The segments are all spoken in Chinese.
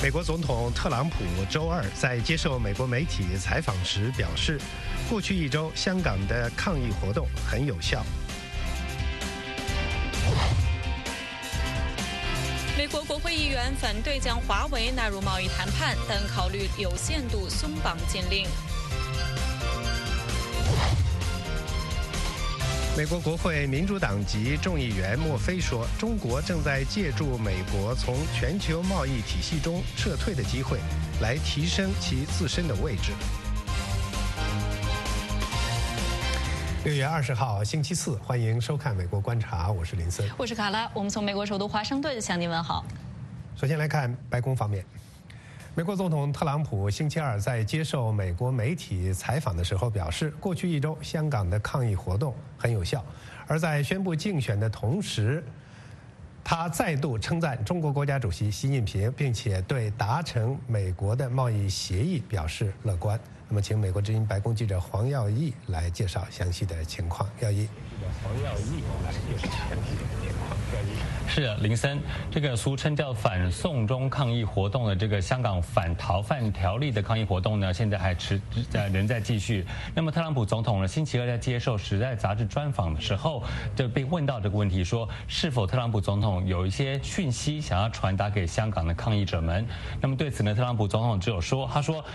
美国总统特朗普周二在接受美国媒体采访时表示，过去一周香港的抗议活动很有效。 美国国会议员反对将华为纳入贸易谈判，但考虑有限度松绑禁令。 美国国会民主党籍众议员莫菲说，中国正在借助美国从全球贸易体系中撤退的机会，来提升其自身的位置。6月20号，星期四，欢迎收看《美国观察》，我是林森， 我是卡拉，我们从美国首都华盛顿向您问好。 首先来看白宫方面。美国总统特朗普星期二在接受美国媒体采访的时候表示，过去一周香港的抗议活动很有效。而在宣布竞选的同时，他再度称赞中国国家主席习近平，并且对达成美国的贸易协议表示乐观。那么，请美国之音白宫记者黄耀义来介绍详细的情况。耀义，黄耀义来介绍详细的情况。 是的，林森，这个俗称叫反送中抗议活动的这个香港反逃犯条例的抗议活动呢，现在还仍在继续。那么特朗普总统呢，星期二在接受《时代》杂志专访的时候，就被问到这个问题，说是否特朗普总统有一些讯息想要传达给香港的抗议者们。那么对此呢，特朗普总统只有说，他说。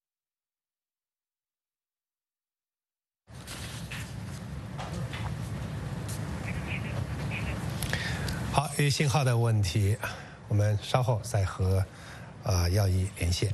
好，由于信号的问题，我们稍后再和耀义连线。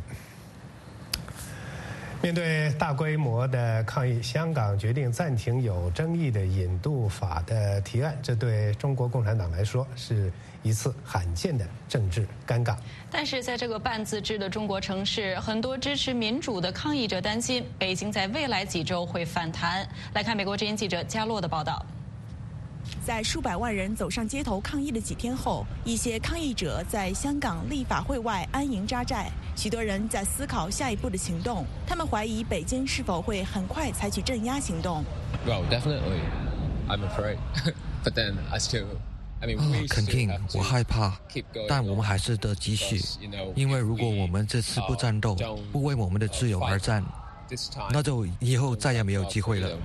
面对大规模的抗议，香港决定暂停有争议的引渡法的提案，这对中国共产党来说是一次罕见的政治尴尬。 但是在这个半自治的中国城市，很多支持民主的抗议者担心，北京在未来几周会反弹。来看美国之音记者加洛的报道。 在数百万人走上街头抗议的几天后，一些抗议者在香港立法会外安营扎寨，许多人在思考下一步的行动。他们怀疑北京是否会很快采取镇压行动。 Well, definitely, I'm afraid, but then I still. 肯定，我害怕，但我们还是得继续，因为如果我们这次不战斗，不为我们的自由而战，那就以后再也没有机会了。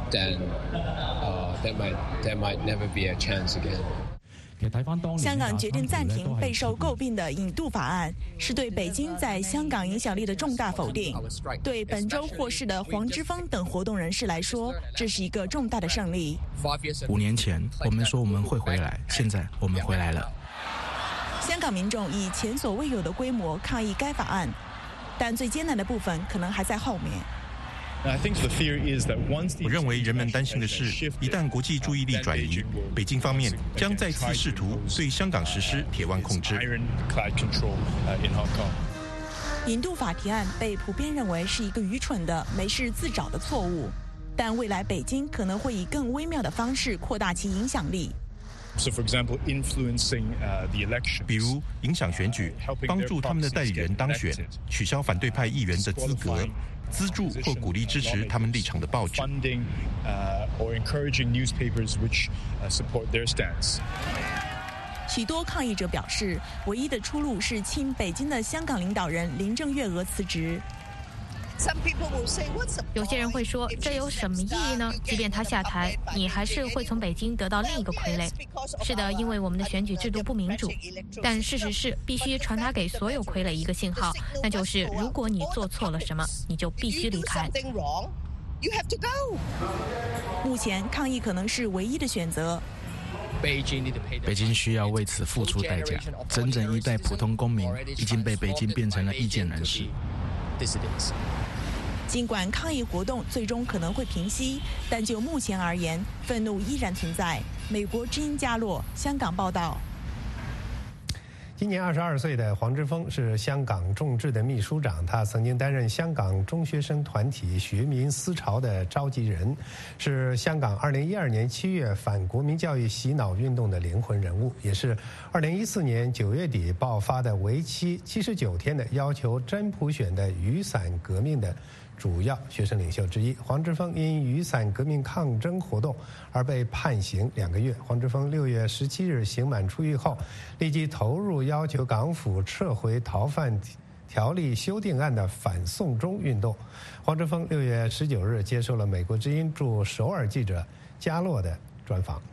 There might never be a chance again. 香港决定暂停备受诟病的引渡法案，是对北京在香港影响力的重大否定。对本周获释的黄之锋等活动人士来说，这是一个重大的胜利。 5年前，我们说我们会回来，现在我们回来了。 香港民众以前所未有的规模抗议该法案，但最艰难的部分可能还在后面。 我认为人们担心的是，一旦国际注意力转移，北京方面将再次试图对香港实施铁腕控制。 引渡法提案被普遍认为是一个愚蠢的没事自找的错误，但未来北京可能会以更微妙的方式扩大其影响力。 比如影响选举，帮助他们的代理人当选，取消反对派议员的资格，资助或鼓励支持他们立场的报纸。 许多抗议者表示，唯一的出路是亲北京的香港领导人林郑月娥辞职。 有些人会说，这有什么意义呢？即便他下台，你还是会从北京得到另一个傀儡。是的，因为我们的选举制度不民主。但事实是，必须传达给所有傀儡一个信号，那就是如果你做错了什么，你就必须离开。 目前，抗议可能是唯一的选择。 北京需要为此付出代价。整整一代普通公民已经被北京变成了意见人士。 尽管抗议活动最终可能会平息，但就目前而言，愤怒依然存在。美国之音加洛，香港报道。 今年22岁的黄之锋是香港众志的秘书长，他曾经担任香港中学生团体学民思潮的召集人，是香港2012年7月反国民教育洗脑运动的灵魂人物，也是2014年9月底爆发的为期79天的要求真普选的雨伞革命的主要学生领袖之一。黄之锋因雨伞革命抗争活动而被判刑2个月。黄之锋6月17日刑满出狱后，立即投入要求港府撤回逃犯条例修订案的反送中运动。黄之锋6月19日接受了美国之音驻首尔记者加洛的专访。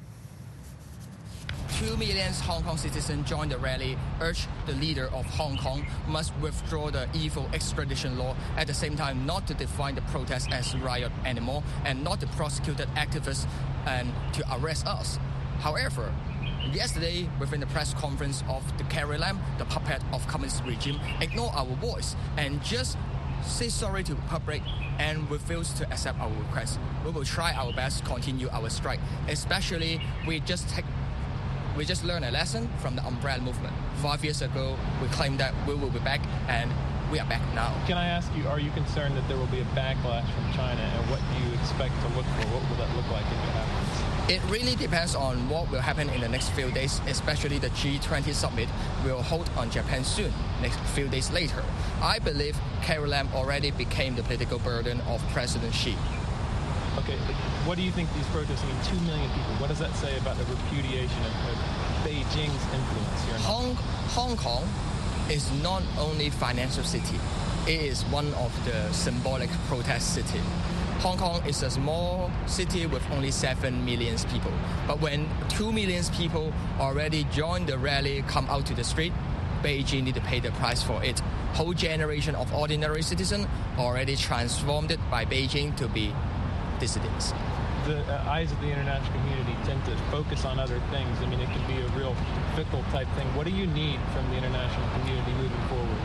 2 million Hong Kong citizens joined the rally, urged the leader of Hong Kong must withdraw the evil extradition law, at the same time not to define the protest as riot anymore and not to prosecute activists and to arrest us. However, yesterday, within the press conference of the Carrie Lam, the puppet of communist regime, ignored our voice and just say sorry to the public and refuse to accept our request. We will try our best to continue our strike, especially we just learned a lesson from the umbrella movement. 5 years ago, we claimed that we will be back, and we are back now. Can I ask you, are you concerned that there will be a backlash from China, and what do you expect to look for? What will that look like if it happens? It really depends on what will happen in the next few days, especially the G20 summit will hold on Japan soon, next few days later. I believe Carrie Lam already became the political burden of President Xi. Okay, what do you think these protests mean? 2 million people. What does that say about the repudiation of Beijing's influence here in Hong Kong is not only financial city. It is one of the symbolic protest city. Hong Kong is a small city with only 7 million people. But when 2 million people already join the rally, come out to the street, Beijing need to pay the price for it. Whole generation of ordinary citizens already transformed it by Beijing to be dissidents. The eyes of the international community tend to focus on other things. I mean, it can be a real fickle type thing. What do you need from the international community moving forward?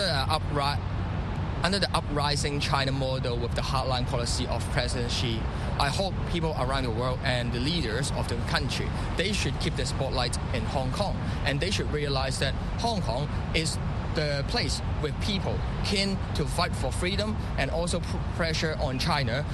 Under the uprising China model with the hardline policy of President Xi, I hope people around the world and the leaders of the country, they should keep the spotlight in Hong Kong, and they should realize that Hong Kong is the place where people keen to fight for freedom and also pressure on China.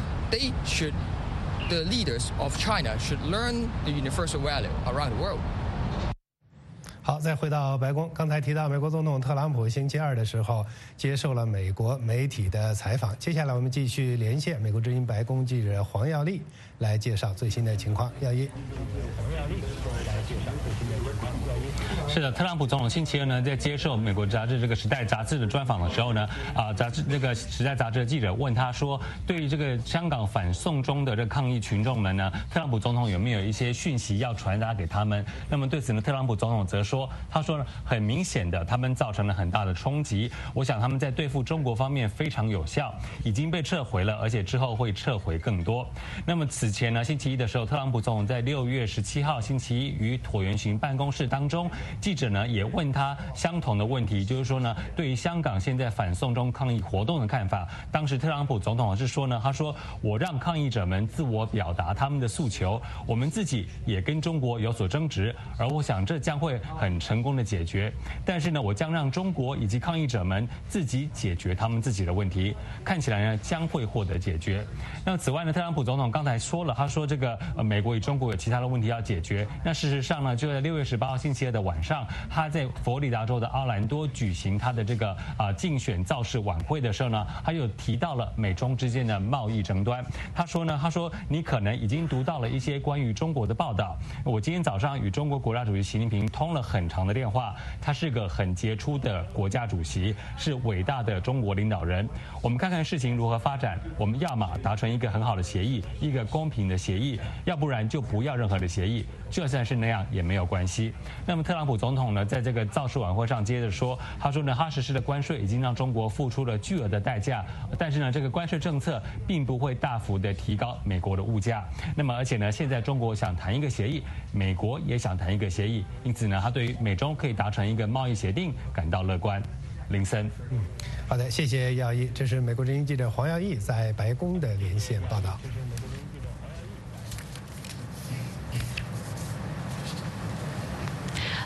The leaders of China should learn the universal value around the world. 好，再回到白宫，刚才提到美国总统特朗普星期2的时候接受了美国媒体的采访。接下来我们继续连线美国之音白宫记者黄耀丽来介绍最新的情况。耀一，黄耀丽来介绍最新的情况。 是的，特朗普总统星期2呢，在接受美国杂志这个《时代》杂志的专访的时候呢，这个《时代》杂志的记者问他说，对于这个香港反送中的这个抗议群众们呢，特朗普总统有没有一些讯息要传达给他们？那么对此呢，特朗普总统则说，他说呢，很明显的，他们造成了很大的冲击。我想他们在对付中国方面非常有效，已经被撤回了，而且之后会撤回更多。那么此前呢，星期1的时候，特朗普总统在6月17号星期1与椭圆形办公室当中，记者呢也问他相同的问题，就是说呢，对于香港现在反送中抗议活动的看法。当时特朗普总统是说呢，他说我让抗议者们自我表达他们的诉求，我们自己也跟中国有所争执，而我想这将会很成功的解决。但是呢，我将让中国以及抗议者们自己解决他们自己的问题，看起来呢将会获得解决。那么此外呢，特朗普总统刚才说了，他说这个美国与中国有其他的问题要解决。那事实上呢，就在6月18号星期2的晚上，他在佛罗里达州的奥兰多举行他的这个竞选造势晚会的时候呢，他又提到了美中之间的贸易争端。他说你可能已经读到了一些关于中国的报道。我今天早上与中国国家主席习近平通了很长的电话，他是个很杰出的国家主席，是伟大的中国领导人。我们看看事情如何发展，我们要么达成一个很好的协议，一个公平的协议，要不然就不要任何的协议，就算是那样也没有关系。那么特朗普总统呢，在这个造势晚会上接着说，他说呢，他实施的关税已经让中国付出了巨额的代价，但是呢，这个关税政策并不会大幅的提高美国的物价。那么而且呢，现在中国想谈一个协议，美国也想谈一个协议，因此呢，他对于美中可以达成一个贸易协定感到乐观。林森， 好的，谢谢耀一，这是美国之音记者黄耀义在白宫的连线报道。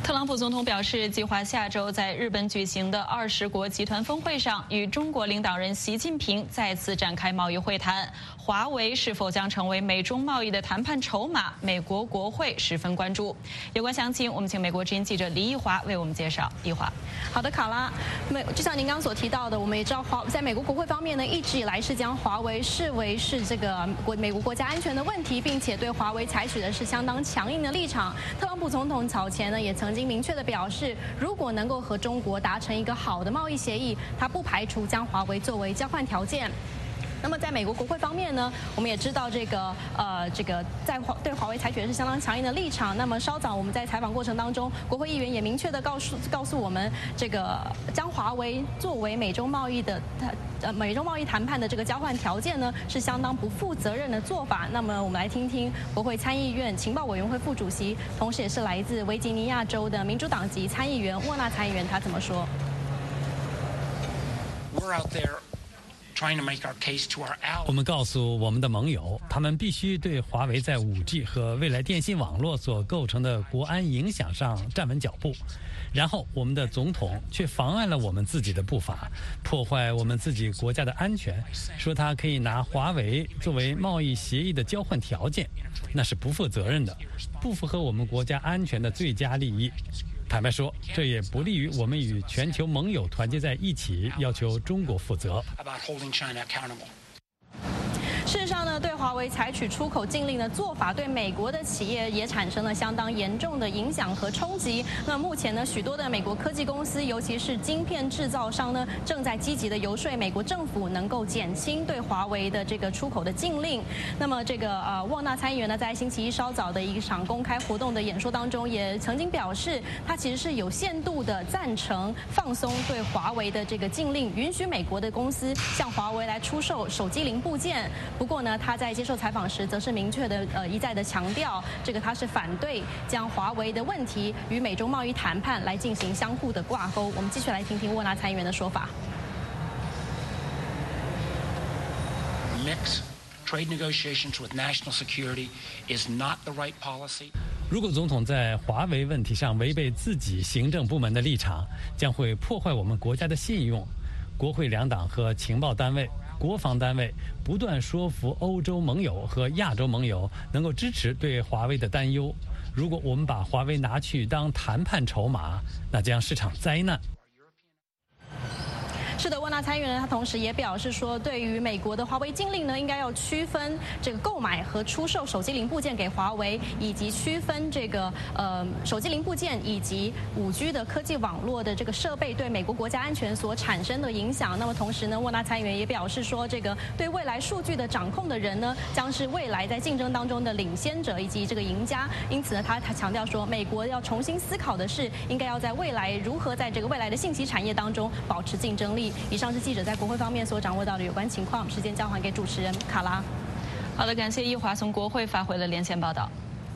特朗普总统表示，计划下周在日本举行的20国集团峰会上，与中国领导人习近平再次展开贸易会谈。华为是否将成为美中贸易的谈判筹码？美国国会十分关注。有关详情，我们请美国之音记者黎一华为我们介绍。一华， 好的，卡拉，就像您刚刚所提到的，我们也知道在美国国会方面呢，一直以来是将华为视为是这个美国国家安全的问题，并且对华为采取的是相当强硬的立场。特朗普总统早前呢也曾经明确的表示，如果能够和中国达成一个好的贸易协议，他不排除将华为作为交换条件。那么在美国国会方面呢，我们也知道这个对华为采取的是相当强硬的立场。那么稍早我们在采访过程当中，国会议员也明确的告诉我们，这个将华为作为美中贸易谈判的这个交换条件呢，是相当不负责任的做法。那么我们来听听国会参议院情报委员会副主席，同时也是来自维吉尼亚州的民主党籍参议员沃纳参议员他怎么说。 我们告诉我们的盟友，他们必须对华为在5G 和未来电信网络所构成的国安影响上站稳脚步。然后我们的总统却妨碍了我们自己的步伐，破坏我们自己国家的安全，说他可以拿华为作为贸易协议的交换条件，那是不负责任的，不符合我们国家安全的最佳利益。坦白说，这也不利于我们与全球盟友团结在一起，要求中国负责。 事实上呢，对华为采取出口禁令的做法，对美国的企业也产生了相当严重的影响和冲击。那目前呢，许多的美国科技公司，尤其是晶片制造商呢，正在积极的游说美国政府能够减轻对华为的这个出口的禁令。那么这个沃纳参议员呢，在星期一稍早的一场公开活动的演说当中，也曾经表示，他其实是有限度的赞成放松对华为的这个禁令，允许美国的公司向华为来出售手机零部件。不过呢，他在接受采访时则是明确的一再的强调，这个他是反对将华为的问题与美中贸易谈判来进行相互的挂钩。我们继续来听听沃纳参议员的说法。 如果总统在华为问题上违背自己行政部门的立场，将会破坏我们国家的信用。国会两党和情报单位、国防单位不断说服欧洲盟友和亚洲盟友能够支持对华为的担忧。如果我们把华为拿去当谈判筹码，那将是场灾难。 是的，沃纳参议员他同时也表示说，对于美国的华为禁令呢，应该要区分这个购买和出售手机零部件给华为，以及区分这个手机零部件以及5G 的科技网络的这个设备对美国国家安全所产生的影响。那么同时呢，沃纳参议员也表示说，这个对未来数据的掌控的人呢，将是未来在竞争当中的领先者以及这个赢家。因此呢，他强调说，美国要重新思考的是，应该要在未来如何在这个未来的信息产业当中保持竞争力。以上是记者在国会方面所掌握到的有关情况，时间交还给主持人卡拉。 好的，感谢一华从国会发回了连线报道。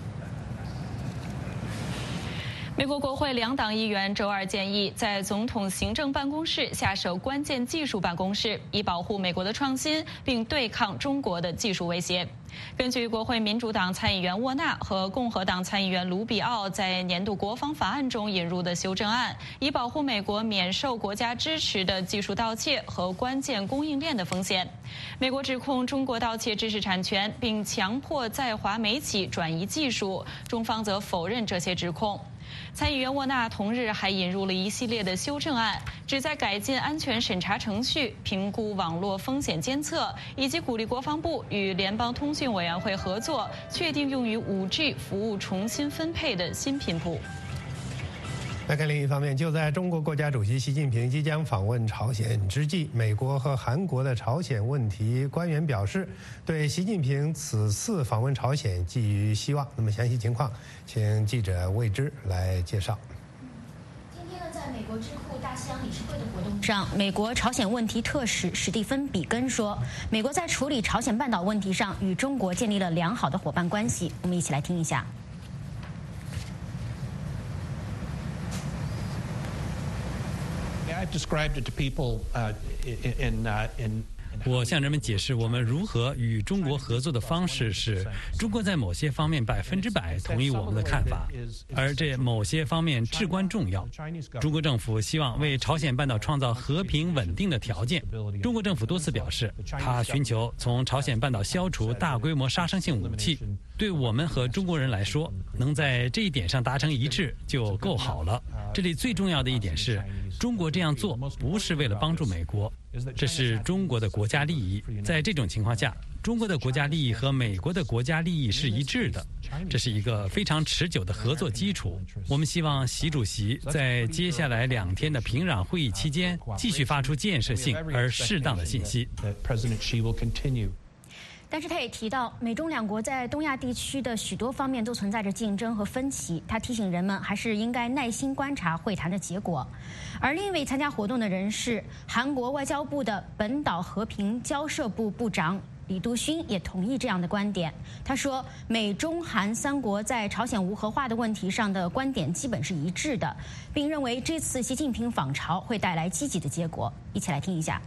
美国国会两党议员周二建议，在总统行政办公室下设关键技术办公室，以保护美国的创新，并对抗中国的技术威胁。根据国会民主党参议员沃纳和共和党参议员卢比奥在年度国防法案中引入的修正案，以保护美国免受国家支持的技术盗窃和关键供应链的风险。美国指控中国盗窃知识产权，并强迫在华美企转移技术，中方则否认这些指控。参议员沃纳同日还引入了一系列的修正案，旨在改进安全审查程序、评估网络风险监测，以及鼓励国防部与联邦通讯委员会合作，确定用于5G 服务重新分配的新频谱。 来看另一方面，就在中国国家主席习近平即将访问朝鲜之际，美国和韩国的朝鲜问题官员表示，对习近平此次访问朝鲜寄予希望。那么详细情况，请记者魏之来介绍。 今天呢，在美国智库大西洋理事会的活动上，美国朝鲜问题特使史蒂芬·比根说，美国在处理朝鲜半岛问题上与中国建立了良好的伙伴关系。我们一起来听一下。 I've described it to people in 我向人们解释我们如何与中国合作的方式是，中国在某些方面100%同意我们的看法，而这某些方面至关重要。中国政府希望为朝鲜半岛创造和平稳定的条件。中国政府多次表示，他寻求从朝鲜半岛消除大规模杀伤性武器。对我们和中国人来说，能在这一点上达成一致就够好了。这里最重要的一点是，中国这样做不是为了帮助美国，这是中国的国家利益。在这种情况下，中国的国家利益和美国的国家利益是一致的，这是一个非常持久的合作基础。我们希望习主席在接下来2天的平壤会议期间继续发出建设性而适当的信息。 但是他也提到，美中两国在东亚地区的许多方面都存在着竞争和分歧。他提醒人们还是应该耐心观察会谈的结果。而另一位参加活动的人是韩国外交部的本岛和平交涉部部长李杜勋，也同意这样的观点。他说，美中韩3国在朝鲜无核化的问题上的观点基本是一致的，并认为这次习近平访朝会带来积极的结果。一起来听一下。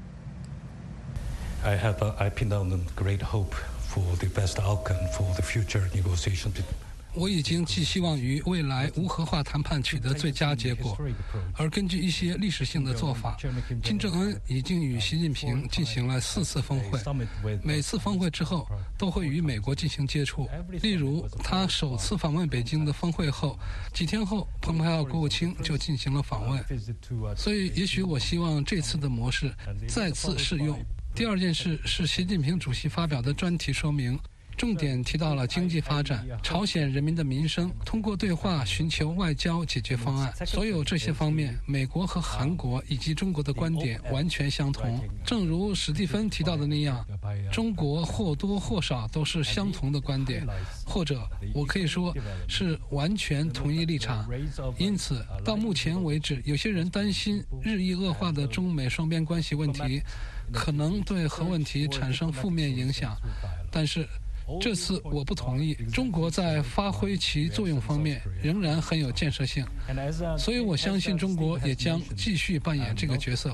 I pin down great hope for the best outcome for the future negotiations. 我已经寄希望于未来无核化谈判取得最佳结果，而根据一些历史性的做法，金正恩已经与习近平进行了4次峰会，每次峰会之后都会与美国进行接触。例如，他首次访问北京的峰会后，几天后，蓬佩奥国务卿就进行了访问。所以，也许我希望这次的模式再次适用。第二件事是习近平主席发表的专题说明，重点提到了经济发展、朝鲜人民的民生，通过对话寻求外交解决方案。所有这些方面，美国和韩国以及中国的观点完全相同。正如史蒂芬提到的那样，中国或多或少都是相同的观点，或者我可以说是完全同一立场。因此，到目前为止，有些人担心日益恶化的中美双边关系问题可能对核问题产生负面影响，但是这次我不同意。中国在发挥其作用方面仍然很有建设性，所以我相信中国也将继续扮演这个角色。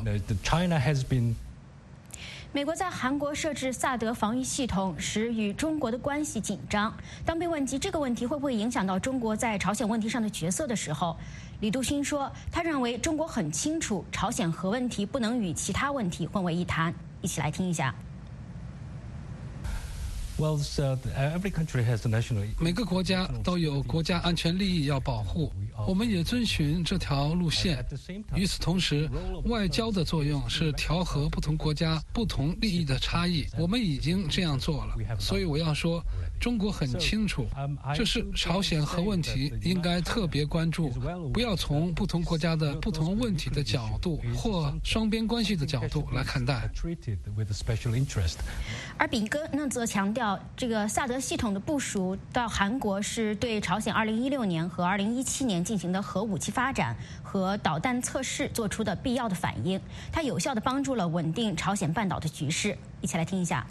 美国在韩国设置萨德防御系统时与中国的关系紧张。当被问及这个问题会不会影响到中国在朝鲜问题上的角色的时候，李杜勋说，他认为中国很清楚朝鲜核问题不能与其他问题混为一谈。一起来听一下。 每个国家都有国家安全利益要保护，我们也遵循这条路线。与此同时，外交的作用是调和不同国家不同利益的差异，我们已经这样做了。所以我要说，中国很清楚，这是朝鲜核问题应该特别关注，不要从不同国家的不同问题的角度或双边关系的角度来看待。 而比根呢则强调，这个萨德系统的部署到韩国是对朝鲜2016年和2017年进行的核武器发展和导弹测试做出的必要的反应，它有效地帮助了稳定朝鲜半岛的局势。一起来听一下。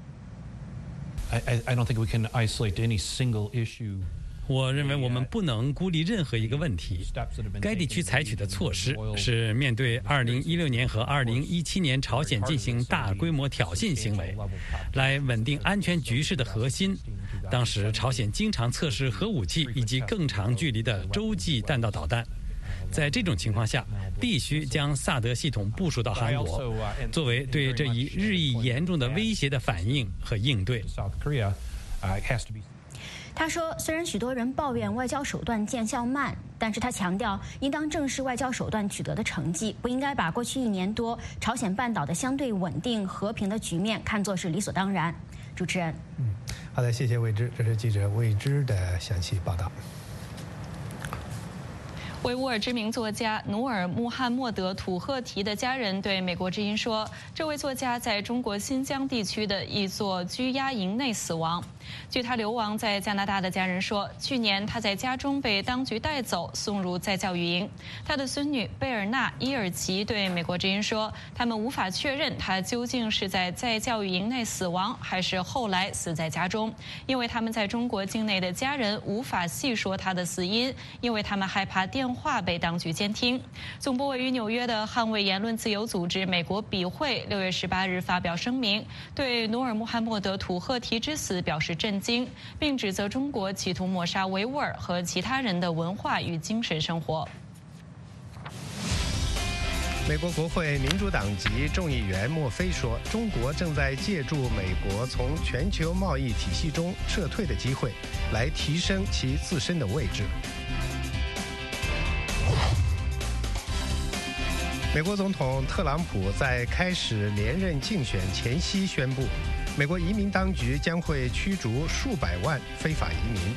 I don't think we can isolate any single issue. 我认为我们不能孤立任何一个问题。该地区采取的措施是面对2016年和2017年朝鲜进行大规模挑衅行为，来稳定安全局势的核心。当时朝鲜经常测试核武器以及更长距离的洲际弹道导弹。在这种情况下，必须将萨德系统部署到韩国，作为对这一日益严重的威胁的反应和应对。 他说，虽然许多人抱怨外交手段见效慢，但是他强调应当正视外交手段取得的成绩，不应该把过去1年多朝鲜半岛的相对稳定和平的局面看作是理所当然。主持人， 好的，谢谢魏之，这是记者魏之的详细报道。 维吾尔知名作家努尔·穆罕默德·土赫提的家人对美国之音说，这位作家在中国新疆地区的一座拘押营内死亡。据他流亡在加拿大的家人说，去年他在家中被当局带走，送入再教育营。他的孙女贝尔纳·伊尔奇对美国之音说，他们无法确认他究竟是在再教育营内死亡，还是后来死在家中，因为他们在中国境内的家人无法细说他的死因，因为他们害怕电话被当局监听。总部位于纽约的捍卫言论自由组织美国笔会6月18日发表声明，对努尔穆罕默德·土赫提之死表示震惊，并指责中国企图抹杀维吾尔和其他人的文化与精神生活。 美国国会民主党籍众议员莫菲说，中国正在借助美国从全球贸易体系中撤退的机会，来提升其自身的位置。美国总统特朗普在开始连任竞选前夕宣布，美国移民当局将会驱逐数百万非法移民。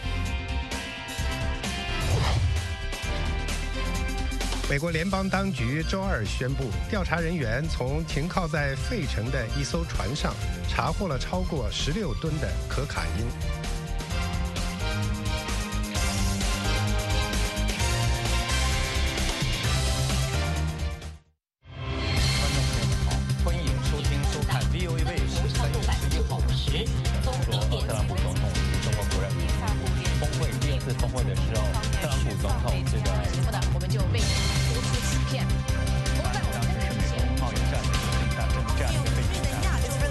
美国联邦当局周二宣布，调查人员从停靠在费城的一艘船上查获了超过16吨的可卡因。 欢迎收看 VOA 卫视3月11号说特朗普总统与中国国人峰会第2次峰会的时候，特朗普总统这个我们就被播出欺骗。 当时是美国贸易战这样一个背景下。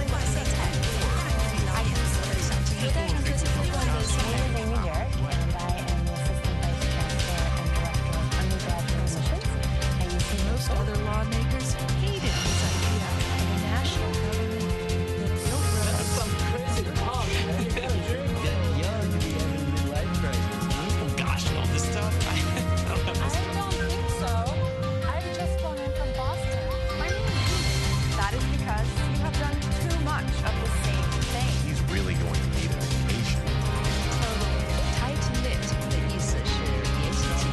Most other lawmakers hated this idea of a national government that built roads. That's some crazy talk, man. Getting young to be having a midlife crisis. Oh gosh, all this stuff. I don't think so. I've just flown in from Boston. My name is Pete. That is because you have done too much of the same thing. He's really going to need an education. Totally. Tight-knit 的意思是别稀奇。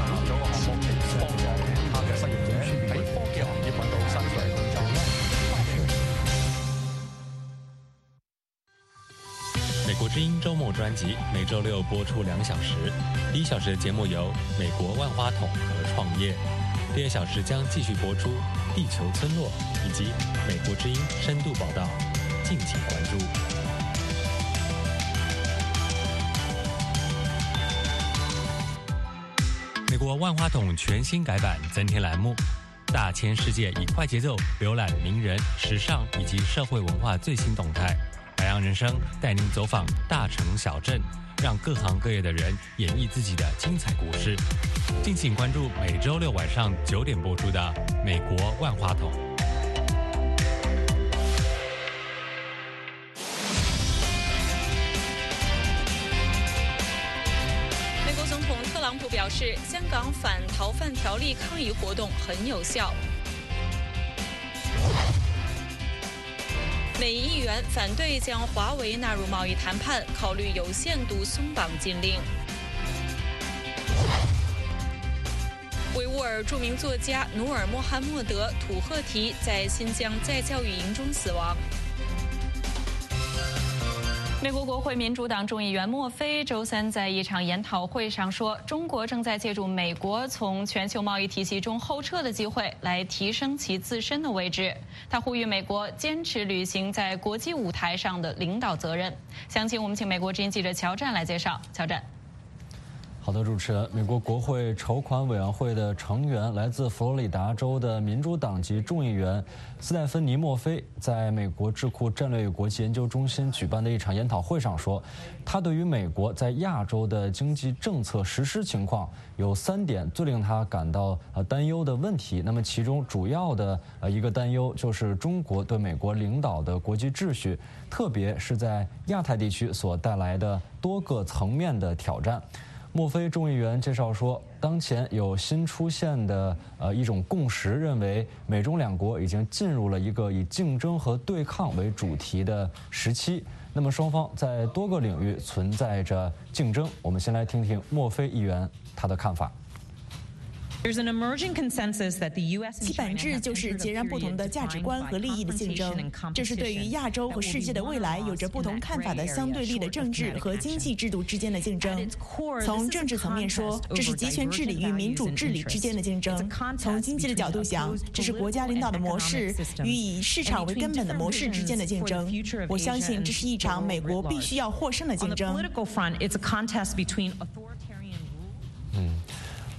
美国之音周末专辑每周6播出2小时，第1小时的节目由美国万花筒和创业，第2小时将继续播出地球村落以及美国之音深度报道，敬请关注。美国万花筒全新改版增添栏目，大千世界以快节奏浏览名人、时尚以及社会文化最新动态。海洋人生带您走访大城小镇，让各行各业的人演绎自己的精彩故事。敬请关注每周6晚上9点播出的《美国万花筒》。 美国总统特朗普表示，香港反逃犯条例抗议活动很有效。美议员反对将华为纳入贸易谈判，考虑有限度松绑禁令。维吾尔著名作家努尔穆罕默德·土赫提在新疆再教育营中死亡。美国国会民主党众议员莫菲周3在一场研讨会上说，中国正在借助美国从全球贸易体系中后撤的机会，来提升其自身的位置。他呼吁美国坚持履行在国际舞台上的领导责任。详情我们请美国之音记者乔战来介绍。乔战。 好的，主持人，美国国会筹款委员会的成员，来自佛罗里达州的民主党籍众议员斯戴芬妮·莫菲，在美国智库战略与国际研究中心举办的一场研讨会上说，他对于美国在亚洲的经济政策实施情况有3点最令他感到担忧的问题。那么其中主要的一个担忧就是中国对美国领导的国际秩序，特别是在亚太地区所带来的多个层面的挑战。莫菲众议员介绍说，当前有新出现的一种共识，认为美中两国已经进入了一个以竞争和对抗为主题的时期。那么双方在多个领域存在着竞争。我们先来听听莫菲议员他的看法。 其本质就是截然不同的价值观和利益的竞争，这是对于亚洲和世界的未来有着不同看法的相对立的政治和经济制度之间的竞争。从政治层面说，这是集权治理与民主治理之间的竞争；从经济的角度想，这是国家领导的模式与以市场为根本的模式之间的竞争。我相信这是一场美国必须要获胜的竞争。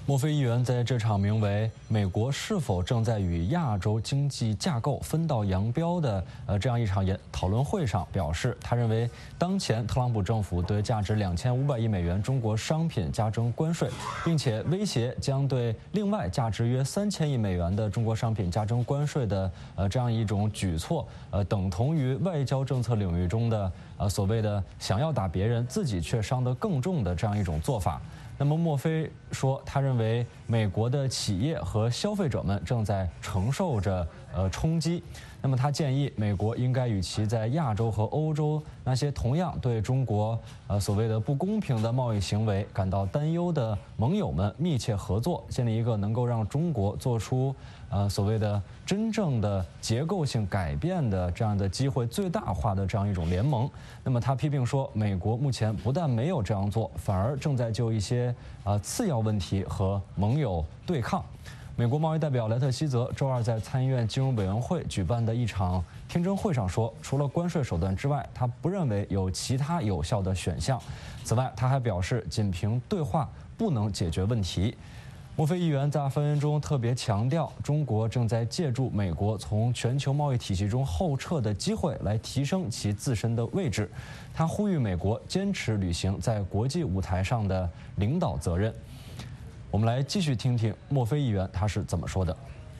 墨菲议员在这场名为“美国是否正在与亚洲经济架构分道扬镳”的这样一场讨论会上表示，他认为当前特朗普政府对价值2500亿美元中国商品加征关税，并且威胁将对另外价值约3000亿美元的中国商品加征关税的这样一种举措，等同于外交政策领域中的所谓的想要打别人，自己却伤得更重的这样一种做法。那么墨菲说，他认为美国的企业和消费者们正在承受着冲击。那么他建议美国应该与其在亚洲和欧洲那些同样对中国所谓的不公平的贸易行为感到担忧的盟友们密切合作，建立一个能够让中国做出所谓的真正的结构性改变的这样的机会最大化的这样一种联盟。那么他批评说，美国目前不但没有这样做，反而正在就一些次要问题和盟友对抗。美国贸易代表莱特希泽周二在参议院金融委员会举办的一场听证会上说，除了关税手段之外，他不认为有其他有效的选项。此外，他还表示，仅凭对话不能解决问题。墨菲议员在发言中特别强调，中国正在借助美国从全球贸易体系中后撤的机会来提升其自身的位置。他呼吁美国坚持履行在国际舞台上的领导责任。我们来继续听听墨菲议员他是怎么说的。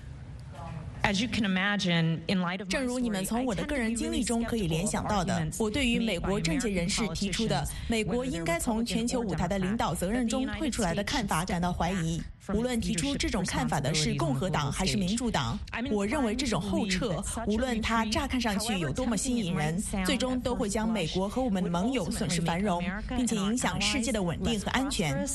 正如你们从我的个人经历中可以联想到的，我对于美国政界人士提出的美国应该从全球舞台的领导责任中退出来的看法感到怀疑。无论提出这种看法的是共和党还是民主党，我认为这种后撤，无论它乍看上去有多么吸引人，最终都会将美国和我们的盟友损失繁荣，并且影响世界的稳定和安全。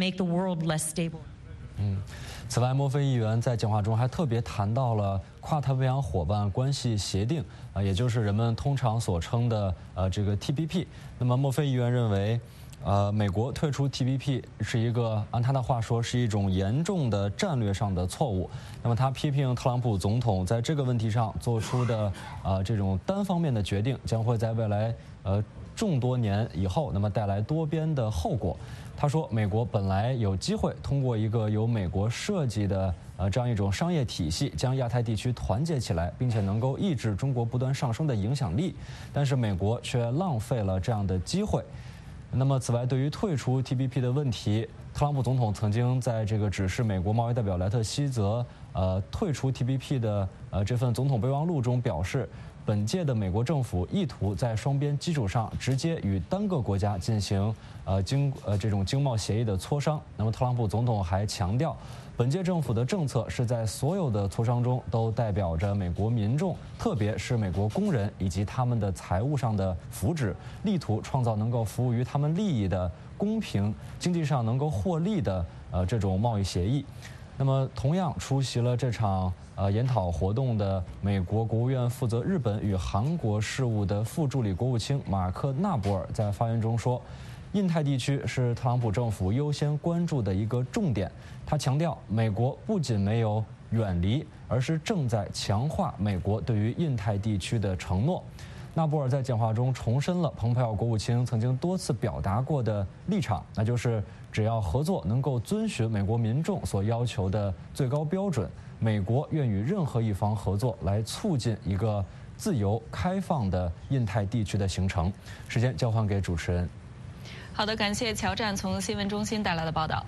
此外，墨菲议员在讲话中还特别谈到了跨太平洋伙伴关系协定，也就是人们通常所称的这个 TPP。那么，墨菲议员认为，美国退出 TPP 是一个，按他的话说，是一种严重的战略上的错误。那么，他批评特朗普总统在这个问题上做出的这种单方面的决定，将会在未来众多年以后，那么带来多边的后果。他说，美国本来有机会通过一个由美国设计的这样一种商业体系，将亚太地区团结起来，并且能够抑制中国不断上升的影响力，但是美国却浪费了这样的机会。那么，此外，对于退出 TPP 的问题，特朗普总统曾经在这个指示美国贸易代表莱特希泽退出 TPP 的这份总统备忘录中表示，本届的美国政府意图在双边基础上直接与单个国家进行这种经贸协议的磋商。那么，特朗普总统还强调，本届政府的政策是在所有的磋商中都代表着美国民众，特别是美国工人以及他们的财务上的福祉，力图创造能够服务于他们利益的公平、经济上能够获利的这种贸易协议。那么，同样出席了这场研讨活动的美国国务院负责日本与韩国事务的副助理国务卿马克·纳博尔在发言中说，印太地区是特朗普政府优先关注的一个重点。他强调，美国不仅没有远离，而是正在强化美国对于印太地区的承诺。纳博尔在讲话中重申了蓬佩奥国务卿曾经多次表达过的立场，那就是只要合作能够遵循美国民众所要求的最高标准，美国愿与任何一方合作，来促进一个自由开放的印太地区的形成。时间交还给主持人。 好的，感谢乔战从新闻中心带来的报道。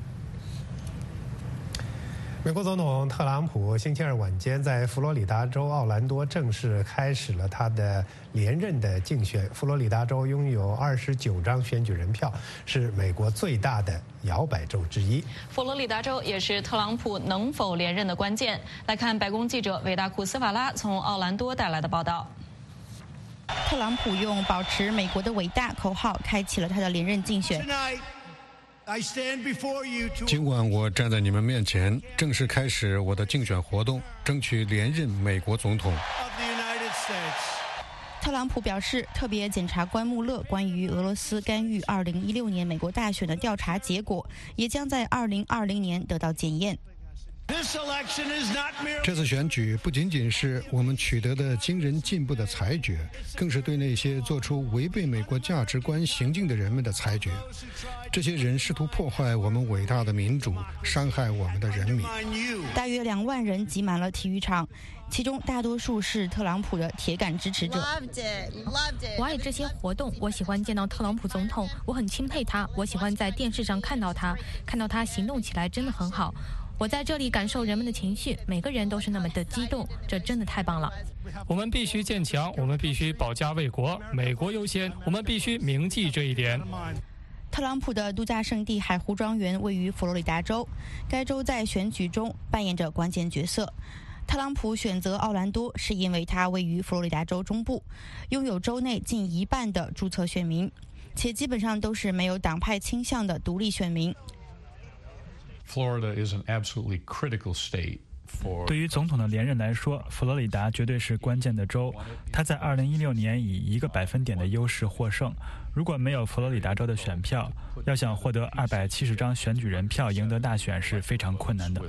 美国总统特朗普星期二晚间在佛罗里达州奥兰多正式开始了他的连任的竞选。佛罗里达州拥有29张选举人票，是美国最大的摇摆州之一。 佛罗里达州也是特朗普能否连任的关键。来看白宫记者维达库斯瓦拉从奥兰多带来的报道。 特朗普用保持美国的伟大口号开启了他的连任竞选。 尽管我站在你们面前，正式开始我的竞选活动，争取连任美国总统。 特朗普表示，特别检察官穆勒关于俄罗斯干预2016年美国大选的调查结果，也将在2020年得到检验。 这次选举不仅仅是我们取得的惊人进步的裁决，更是对那些做出违背美国价值观行径的人们的裁决。这些人试图破坏我们伟大的民主，伤害我们的人民。 大约2万人挤满了体育场，其中大多数是特朗普的铁杆支持者。 我爱这些活动，我喜欢见到特朗普总统，我很钦佩他，我喜欢在电视上看到他行动起来真的很好。我在这里感受人们的情绪，每个人都是那么的激动，这真的太棒了。 我们必须建强，我们必须保家卫国，美国优先，我们必须铭记这一点。 特朗普的度假胜地海湖庄园位于佛罗里达州，该州在选举中扮演着关键角色。特朗普选择奥兰多是因为它位于佛罗里达州中部，拥有州内近1半的注册选民，且基本上都是没有党派倾向的独立选民。 Florida is an absolutely critical state. 对于总统的连任来说，佛罗里达绝对是关键的州。他在2016年以1个百分点的优势获胜。如果没有佛罗里达州的选票，要想获得270张选举人票赢得大选是非常困难的。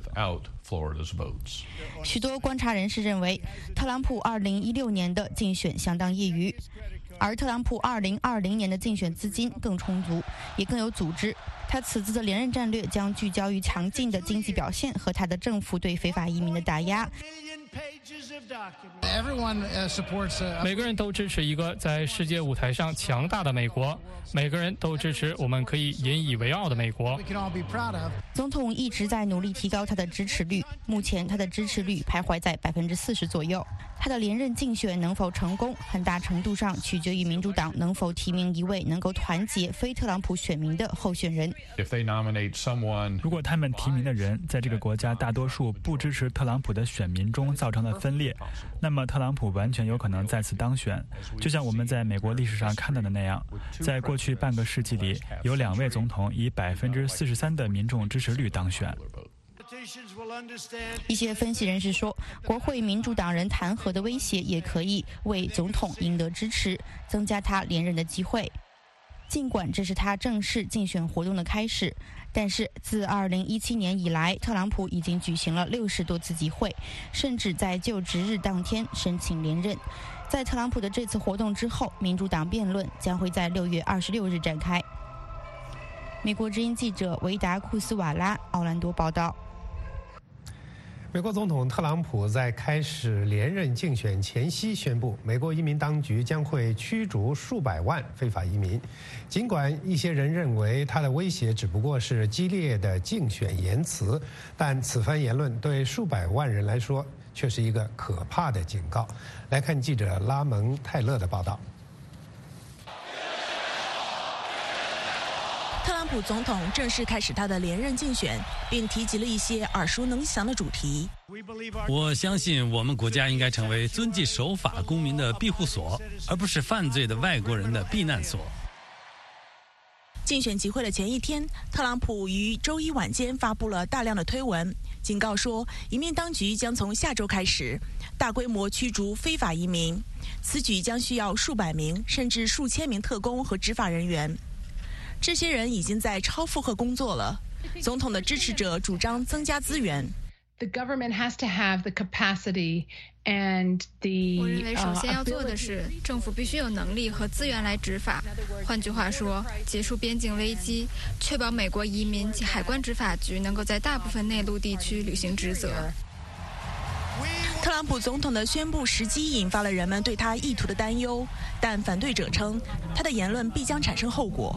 许多观察人士认为，特朗普2016年的竞选相当业余，而特朗普2020年的竞选资金更充足，也更有组织。他此次的连任战略将聚焦于强劲的经济表现和他的政府对非法移民的打压。 每个人都支持一个在世界舞台上强大的美国，每个人都支持我们可以引以为傲的美国。 总统一直在努力提高他的支持率，目前他的支持率徘徊在40%左右。他的连任竞选能否成功，很大程度上取决于民主党能否提名一位能够团结非特朗普选民的候选人。 如果他们提名的人在这个国家大多数不支持特朗普的选民中造成了分裂，那么特朗普完全有可能再次当选。就像我们在美国历史上看到的那样，在过去半个世纪里，有2位总统以43%的民众支持率当选。 一些分析人士说，国会民主党人弹劾的威胁也可以为总统赢得支持，增加他连任的机会。尽管这是他正式竞选活动的开始，但是自2017年以来，特朗普已经举行了60多次集会，甚至在就职日当天申请连任。在特朗普的这次活动之后，民主党辩论将会在6月26日展开。美国之音记者维达库斯瓦拉，奥兰多报道。 美国总统特朗普在开始连任竞选前夕宣布，美国移民当局将会驱逐数百万非法移民。尽管一些人认为他的威胁只不过是激烈的竞选言辞，但此番言论对数百万人来说却是一个可怕的警告。来看记者拉蒙泰勒的报道。 特朗普总统正式开始他的连任竞选，并提及了一些耳熟能详的主题。 我相信我们国家应该成为遵纪守法公民的庇护所，而不是犯罪的外国人的避难所。 竞选集会的前一天，特朗普于周一晚间发布了大量的推文，警告说移民当局将从下周开始大规模驱逐非法移民，此举将需要数百名甚至数千名特工和执法人员。这些人已经在超负荷工作了。总统的支持者主张增加资源。 The government has to have the capacity and the. 我认为首先要做的是，政府必须有能力和资源来执法。换句话说，结束边境危机，确保美国移民及海关执法局能够在大部分内陆地区履行职责。 特朗普总统的宣布时机引发了人们对他意图的担忧，但反对者称他的言论必将产生后果。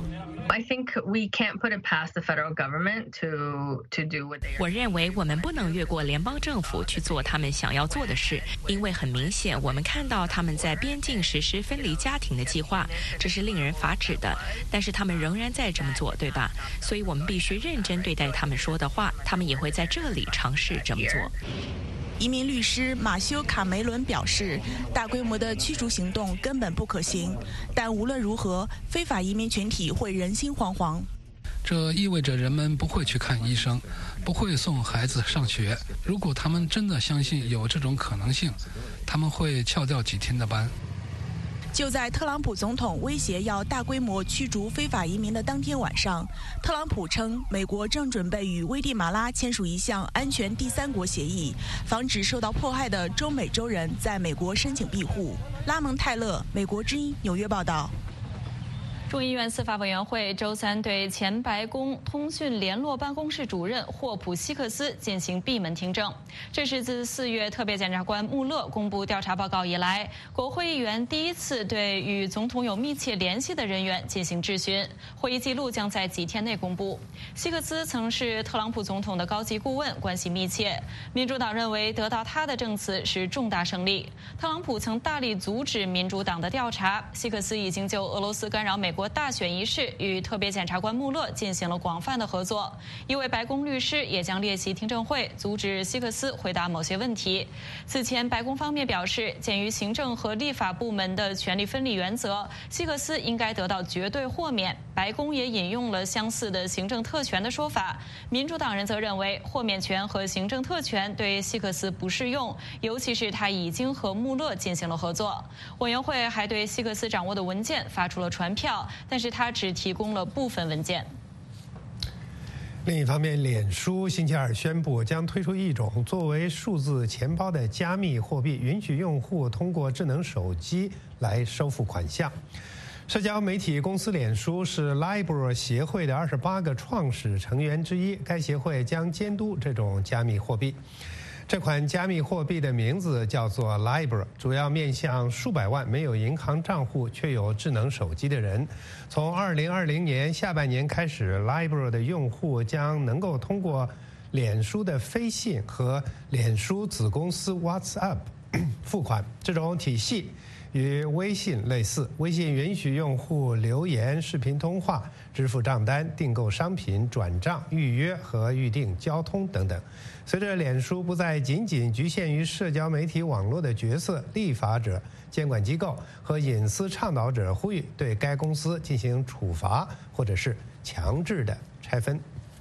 我认为我们不能越过联邦政府去做他们想要做的事，因为很明显，我们看到他们在边境实施分离家庭的计划，这是令人发指的。但是他们仍然在这么做，对吧？所以我们必须认真对待他们说的话，他们也会在这里尝试这么做。 移民律师马修·卡梅伦表示，大规模的驱逐行动根本不可行，但无论如何，非法移民群体会人心惶惶。 这意味着人们不会去看医生，不会送孩子上学。如果他们真的相信有这种可能性，他们会翘掉几天的班。 就在特朗普总统威胁要大规模驱逐非法移民的当天晚上，特朗普称美国正准备与危地马拉签署一项安全第三国协议，防止受到迫害的中美洲人在美国申请庇护。拉蒙泰勒，美国之音纽约报道。 众议院司法委员会周三对前白宫通讯联络办公室主任霍普希克斯进行闭门听证。这是自4月特别检察官穆勒公布调查报告以来，国会议员第一次对与总统有密切联系的人员进行质询。会议记录将在几天内公布。希克斯曾是特朗普总统的高级顾问，关系密切。民主党认为得到他的证词是重大胜利。特朗普曾大力阻止民主党的调查。希克斯已经就俄罗斯干扰美国大选一事与特别检察官穆勒进行了广泛的合作。一位白宫律师也将列席听证会，阻止希克斯回答某些问题。此前，白宫方面表示，鉴于行政和立法部门的权力分立原则，希克斯应该得到绝对豁免。白宫也引用了相似的行政特权的说法。民主党人则认为，豁免权和行政特权对希克斯不适用，尤其是他已经和穆勒进行了合作。委员会还对希克斯掌握的文件发出了传票，但是他只提供了部分文件。 另一方面，脸书星期二宣布将推出一种作为数字钱包的加密货币，允许用户通过智能手机来收付款项。社交媒体公司脸书是 Libra 协会的28个创始成员之一，该协会将监督这种加密货币。这款加密货币的名字叫做 Libra， 主要面向数百万没有银行账户却有智能手机的人。从2020年下半年开始， Libra 的用户将能够通过脸书的飞信和脸书子公司 WhatsApp 付款。这种体系与微信类似，微信允许用户留言、视频通话、支付账单、订购商品、转账、预约和预订交通等等。随着脸书不再仅仅局限于社交媒体网络的角色，立法者、监管机构和隐私倡导者呼吁对该公司进行处罚或者是强制的拆分。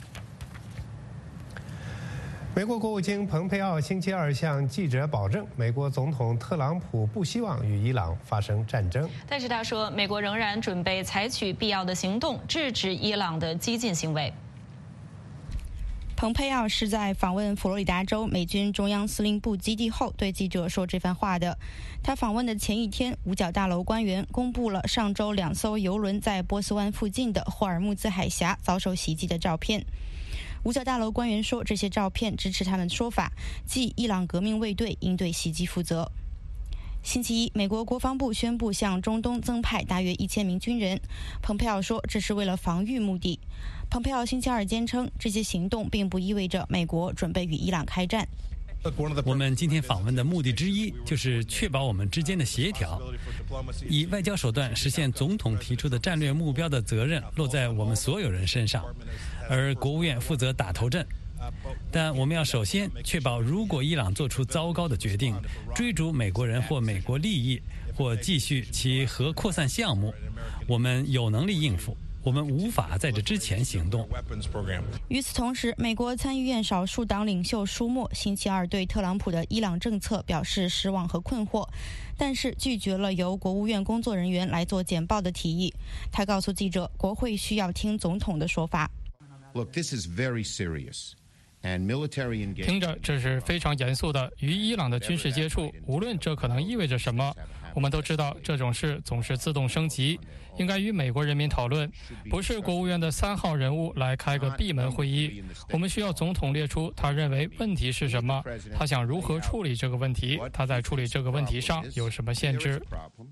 美国国务卿蓬佩奥星期二向记者保证，美国总统特朗普不希望与伊朗发生战争。 但是他说，美国仍然准备采取必要的行动，制止伊朗的激进行为。 蓬佩奥是在访问佛罗里达州美军中央司令部基地后对记者说这番话的。他访问的前一天，五角大楼官员公布了上周2艘油轮在波斯湾附近的霍尔木兹海峡遭受袭击的照片。五角大楼官员说，这些照片支持他们的说法，即伊朗革命卫队应对袭击负责。星期一，美国国防部宣布向中东增派大约1000名军人。蓬佩奥说，这是为了防御目的。蓬佩奥星期二坚称，这些行动并不意味着美国准备与伊朗开战。 我们今天访问的目的之一，就是确保我们之间的协调，以外交手段实现总统提出的战略目标的责任落在我们所有人身上，而国务院负责打头阵。但我们要首先确保，如果伊朗做出糟糕的决定，追逐美国人或美国利益，或继续其核扩散项目，我们有能力应付。我们无法在这之前行动。 与此同时，美国参议院少数党领袖舒默星期二对特朗普的伊朗政策表示失望和困惑，但是拒绝了由国务院工作人员来做简报的提议。他告诉记者，国会需要听总统的说法。 Look, this is very serious. 听着，这是非常严肃的。与伊朗的军事接触，无论这可能意味着什么，我们都知道这种事总是自动升级，应该与美国人民讨论，不是国务院的3号人物来开个闭门会议。我们需要总统列出他认为问题是什么，他想如何处理这个问题，他在处理这个问题上有什么限制。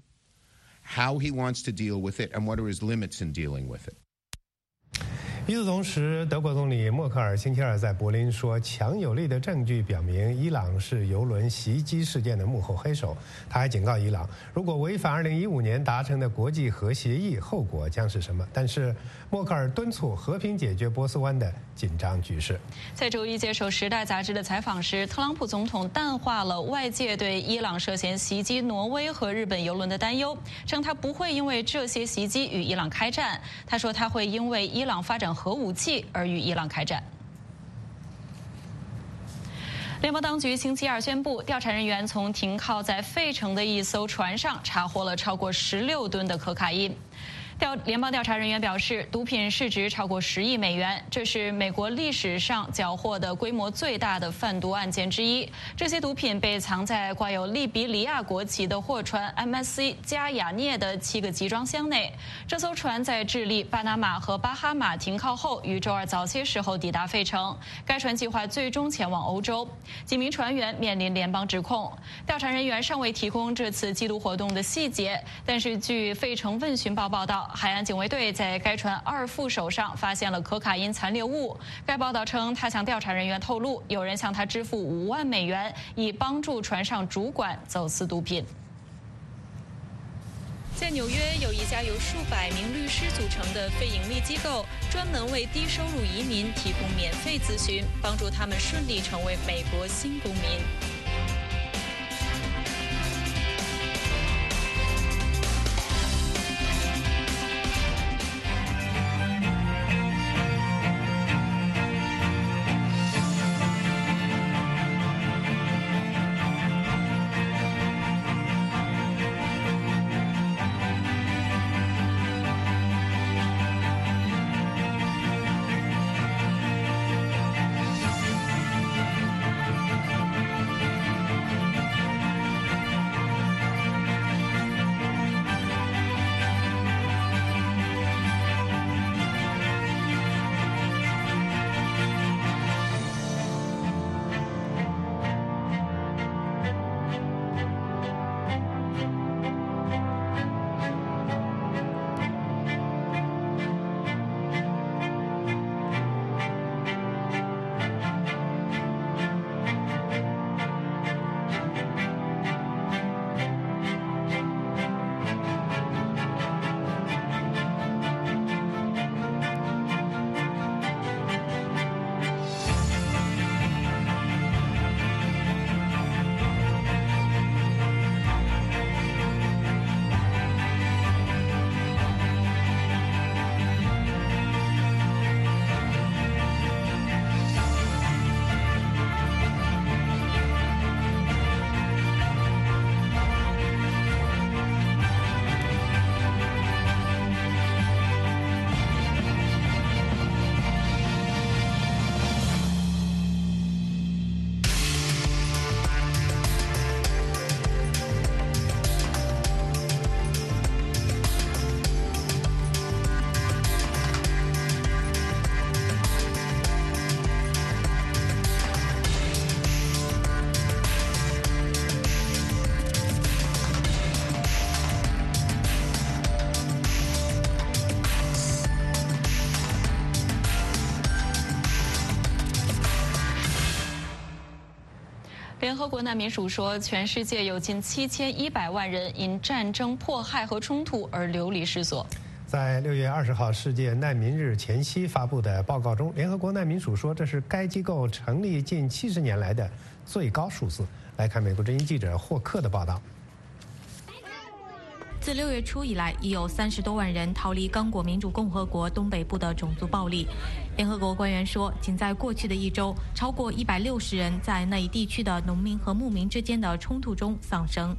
How he wants to deal with it and what are his limits in dealing with it. 与此同时，德国总理默克尔星期二在柏林说，强有力的证据表明伊朗是油轮袭击事件的幕后黑手。他还警告伊朗，如果违反2015年达成的国际核协议，后果将是什么？但是默克尔敦促和平解决波斯湾的紧张局势。 在周一接受《时代》杂志的采访时，特朗普总统淡化了外界对伊朗涉嫌袭击挪威和日本油轮的担忧，称他不会因为这些袭击与伊朗开战。他说他会因为伊朗发展核武器而与伊朗开战。 联邦当局星期二宣布，调查人员从停靠在费城的一艘船上查获了超过16吨的可卡因。联邦调查人员表示，毒品市值超过10亿美元，这是美国历史上缴获的规模最大的贩毒案件之一。这些毒品被藏在挂有利比里亚国旗的货船 MSC 加雅涅的7个集装箱内。这艘船在智利、巴拿马和巴哈马停靠后，于周二早些时候抵达费城。该船计划最终前往欧洲。几名船员面临联邦指控。调查人员尚未提供这次缉毒活动的细节，但是据费城问询报报道，海岸警卫队在该船2副手上发现了可卡因残留物。该报道称，他向调查人员透露，有人向他支付5万美元，以帮助船上主管走私毒品。在纽约，有一家由数百名律师组成的非营利机构，专门为低收入移民提供免费咨询，帮助他们顺利成为美国新公民。联合国难民署说，全世界有近7100万人因战争、迫害和冲突而流离失所。 在6月20号世界难民日前夕发布的报告中，联合国难民署说，这是该机构成立近70年来的最高数字。来看美国之音记者霍克的报道。 自6月初以来，已有30多万人逃离刚果民主共和国东北部的种族暴力。联合国官员说，仅在过去的1周，超过160人在那一地区的农民和牧民之间的冲突中丧生。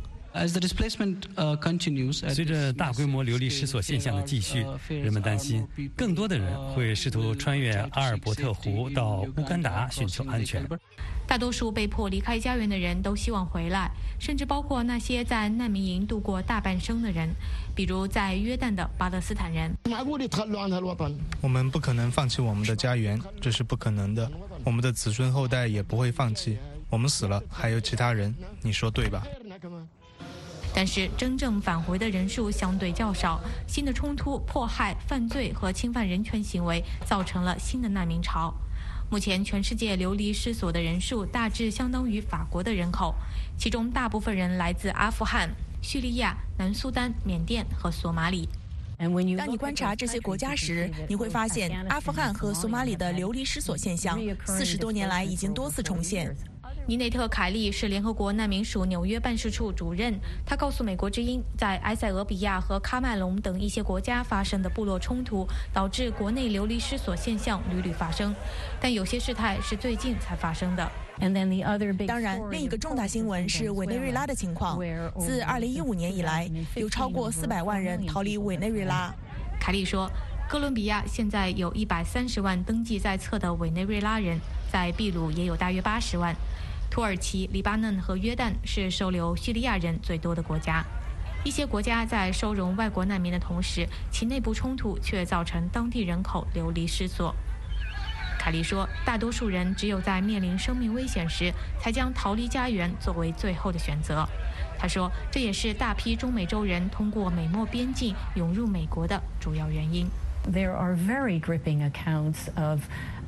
随着大规模流离失所现象的继续，人们担心更多的人会试图穿越阿尔伯特湖到乌干达寻求安全。 大多数被迫离开家园的人都希望回来，甚至包括那些在难民营度过大半生的人，比如在约旦的巴勒斯坦人。 我们不可能放弃我们的家园，这是不可能的。我们的子孙后代也不会放弃。我们死了，还有其他人，你说对吧？ 但是真正返回的人数相对较少，新的冲突、迫害、犯罪和侵犯人权行为造成了新的难民潮。目前全世界流离失所的人数大致相当于法国的人口，其中大部分人来自阿富汗、叙利亚、南苏丹、缅甸和索马里。 当你观察这些国家时，你会发现阿富汗和索马里的流离失所现象40多年来已经多次重现。 尼内特·凯利是联合国难民署纽约办事处主任，他告诉美国之音，在埃塞俄比亚和喀麦隆等一些国家发生的部落冲突，导致国内流离失所现象屡屡发生，但有些事态是最近才发生的。 当然，另一个重大新闻是委内瑞拉的情况。自2015年以来，有超过400万人逃离委内瑞拉。 凯利说，哥伦比亚现在有130万登记在册的委内瑞拉人，在秘鲁也有大约80万。土耳其、黎巴嫩和约旦是收留叙利亚人最多的国家。一些国家在收容外国难民的同时，其内部冲突却造成当地人口流离失所。凯利说，大多数人只有在面临生命危险时，才将逃离家园作为最后的选择。他说，这也是大批中美洲人通过美墨边境涌入美国的主要原因。 There are very gripping accounts of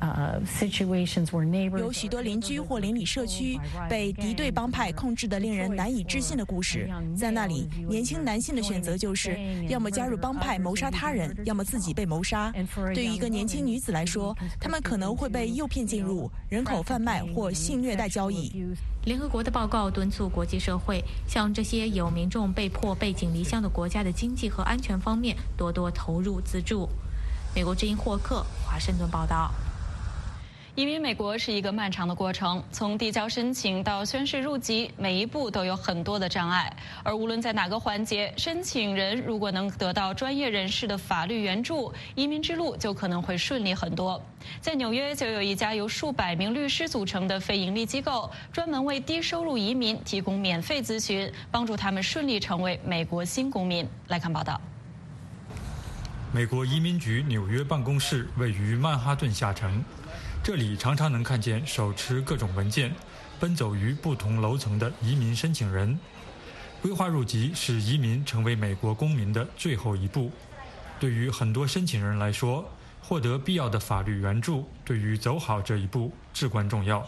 situations where neighbors 有许多邻居或邻里社区被敌对帮派控制的令人难以置信的故事。在那里，年轻男性的选择就是要么加入帮派谋杀他人，要么自己被谋杀。对于一个年轻女子来说，她们可能会被诱骗进入人口贩卖或性虐待交易。 联合国的报告敦促国际社会向这些有民众被迫背井离乡的国家的经济和安全方面多多投入资助。美国之音霍克华盛顿报道。 移民美国是一个漫长的过程，从递交申请到宣誓入籍，每一步都有很多的障碍。而无论在哪个环节，申请人如果能得到专业人士的法律援助，移民之路就可能会顺利很多。在纽约，就有一家由数百名律师组成的非营利机构，专门为低收入移民提供免费咨询，帮助他们顺利成为美国新公民。来看报道。 美国移民局纽约办公室位于曼哈顿下城，这里常常能看见手持各种文件奔走于不同楼层的移民申请人。规划入籍是移民成为美国公民的最后一步。对于很多申请人来说，获得必要的法律援助对于走好这一步至关重要。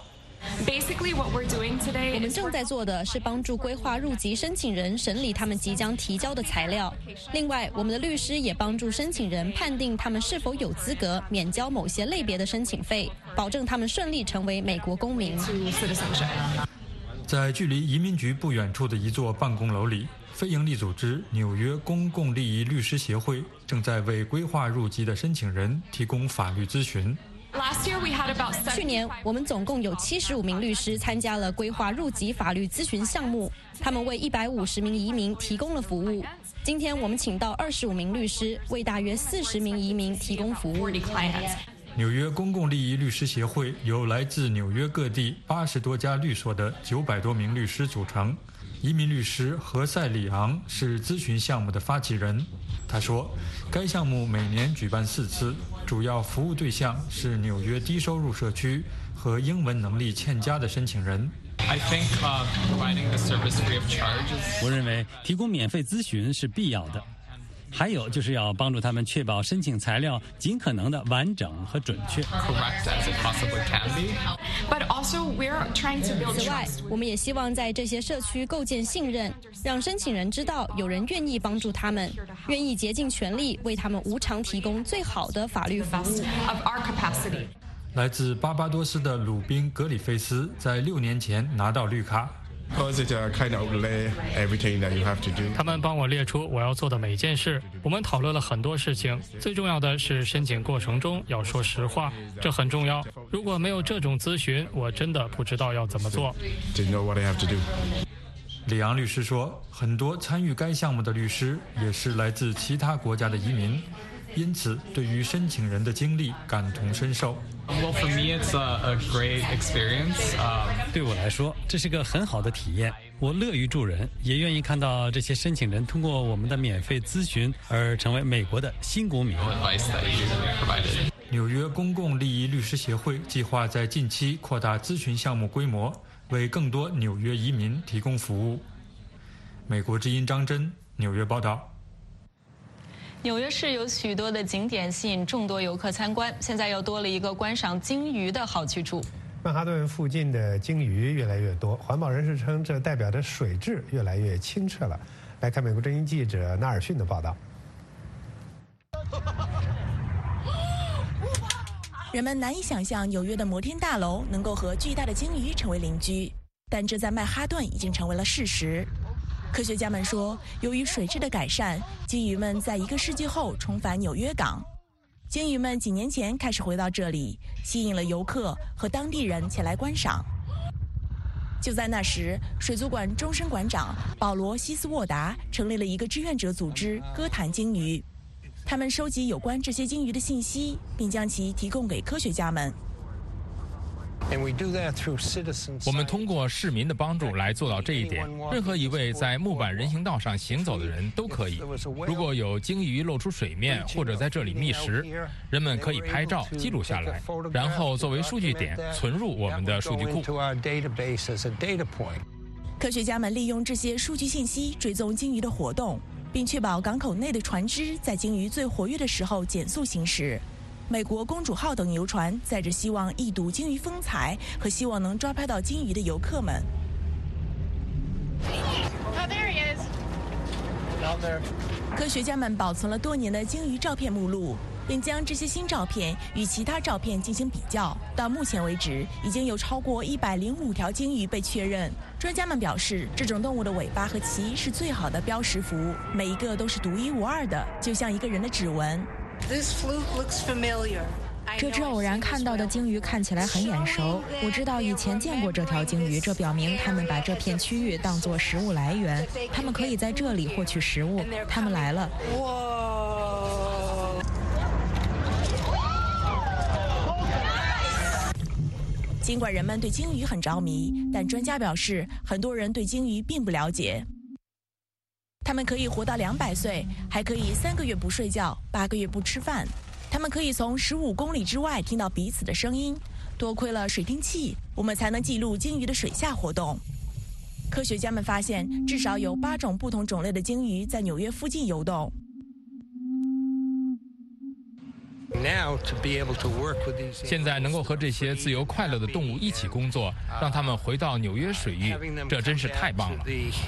我们正在做的是帮助规划入籍申请人审理他们即将提交的材料。另外，我们的律师也帮助申请人判定他们是否有资格免交某些类别的申请费，保证他们顺利成为美国公民。 在距离移民局不远处的一座办公楼里，非营利组织纽约公共利益律师协会正在为规划入籍的申请人提供法律咨询。 去年，我们总共有75名律师参加了规划入籍法律咨询项目，他们为150名移民提供了服务。今天，我们请到25名律师，为大约40名移民提供服务。 纽约公共利益律师协会由来自纽约各地80多家律所的900多名律师组成。移民律师何塞里昂是咨询项目的发起人。他说，该项目每年举办4次，主要服务对象是纽约低收入社区和英文能力欠佳的申请人。 我认为提供免费咨询是必要的，还有就是要帮助他们确保申请材料尽可能的完整和准确。 此外，我们也希望在这些社区构建信任，让申请人知道有人愿意帮助他们，愿意竭尽全力为他们无偿提供最好的法律服务。 来自巴巴多斯的鲁宾·格里菲斯在6年前拿到绿卡。 他们帮我列出我要做的每件事，我们讨论了很多事情，最重要的是申请过程中要说实话，这很重要。如果没有这种咨询，我真的不知道要怎么做。 里昂律师说，很多参与该项目的律师也是来自其他国家的移民，因此对于申请人的经历感同身受。 对我来说，这是个很好的体验。我乐于助人，也愿意看到这些申请人通过我们的免费咨询而成为美国的新公民。 纽约公共利益律师协会计划在近期扩大咨询项目规模，为更多纽约移民提供服务。美国之音张真，纽约报道。 纽约市有许多的景点吸引众多游客参观，现在又多了一个观赏鲸鱼的好去处。 曼哈顿附近的鲸鱼越来越多，环保人士称这代表着水质越来越清澈了。来看美国之音记者纳尔逊的报道。 人们难以想象纽约的摩天大楼能够和巨大的鲸鱼成为邻居，但这在曼哈顿已经成为了事实。科学家们说，由于水质的改善，鲸鱼们在1个世纪后重返纽约港。鲸鱼们几年前开始回到这里，吸引了游客和当地人前来观赏。就在那时，水族馆终身馆长保罗·西斯沃达成立了一个志愿者组织“歌坛鲸鱼”。他们收集有关这些鲸鱼的信息，并将其提供给科学家们。 我们通过市民的帮助来做到这一点。任何一位在木板人行道上行走的人都可以。如果有鲸鱼露出水面或者在这里觅食，人们可以拍照记录下来，然后作为数据点存入我们的数据库。 科学家们利用这些数据信息追踪鲸鱼的活动，并确保港口内的船只在鲸鱼最活跃的时候减速行驶。美国公主号等游船载着希望一睹鲸鱼风采和希望能抓拍到鲸鱼的游客们。科学家们保存了多年的鲸鱼照片目录，并将这些新照片与其他照片进行比较。到目前为止，已经有超过105条鲸鱼被确认。专家们表示，这种动物的尾巴和鳍是最好的标识符，每一个都是独一无二的，就像一个人的指纹。 这只偶然看到的鲸鱼看起来很眼熟，我知道以前见过这条鲸鱼，这表明他们把这片区域当作食物来源，他们可以在这里获取食物，他们来了。 尽管人们对鲸鱼很着迷，但专家表示，很多人对鲸鱼并不了解。它们可以活到200岁，还可以3个月不睡觉，8个月不吃饭。它们可以从15公里之外听到彼此的声音。多亏了水听器，我们才能记录鲸鱼的水下活动。科学家们发现，至少有8种不同种类的鲸鱼在纽约附近游动。 现在能够和这些自由快乐的动物一起工作，让它们回到纽约水域，这真是太棒了。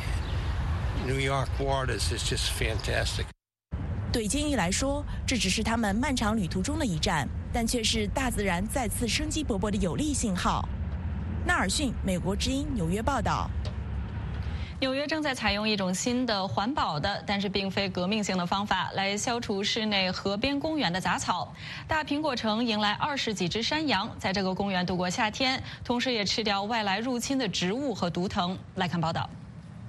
对鲸鱼来说，这只是他们漫长旅途中的一站，但却是大自然再次生机勃勃的有力信号。纳尔逊，美国之音，纽约报道。 纽约正在采用一种新的环保的，但是并非革命性的方法来消除市内河边公园的杂草。大苹果城迎来20几只山羊在这个公园度过夏天，同时也吃掉外来入侵的植物和毒藤。来看报道。